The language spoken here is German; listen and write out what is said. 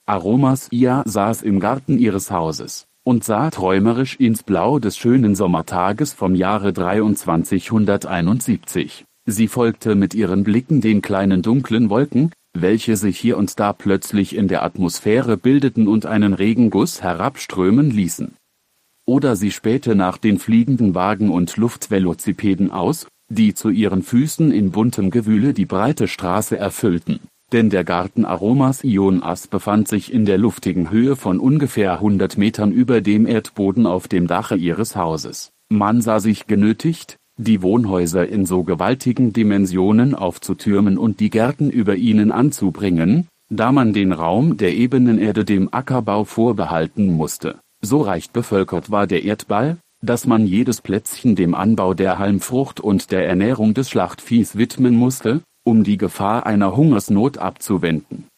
Aromas. Ia saß im Garten ihres Hauses und sah träumerisch ins Blau des schönen Sommertages vom Jahre 2371. Sie folgte mit ihren Blicken den kleinen dunklen Wolken, welche sich hier und da plötzlich in der Atmosphäre bildeten und einen Regenguss herabströmen ließen. Oder sie spähte nach den fliegenden Wagen und Luftvelocipeden aus, die zu ihren Füßen in buntem Gewühle die breite Straße erfüllten. Denn der Garten Aromas Ionas befand sich in der luftigen Höhe von ungefähr 100 Metern über dem Erdboden auf dem Dache ihres Hauses. Man sah sich genötigt, die Wohnhäuser in so gewaltigen Dimensionen aufzutürmen und die Gärten über ihnen anzubringen, da man den Raum der ebenen Erde dem Ackerbau vorbehalten musste. So reich bevölkert war der Erdball, dass man jedes Plätzchen dem Anbau der Halmfrucht und der Ernährung des Schlachtviehs widmen musste, um die Gefahr einer Hungersnot abzuwenden.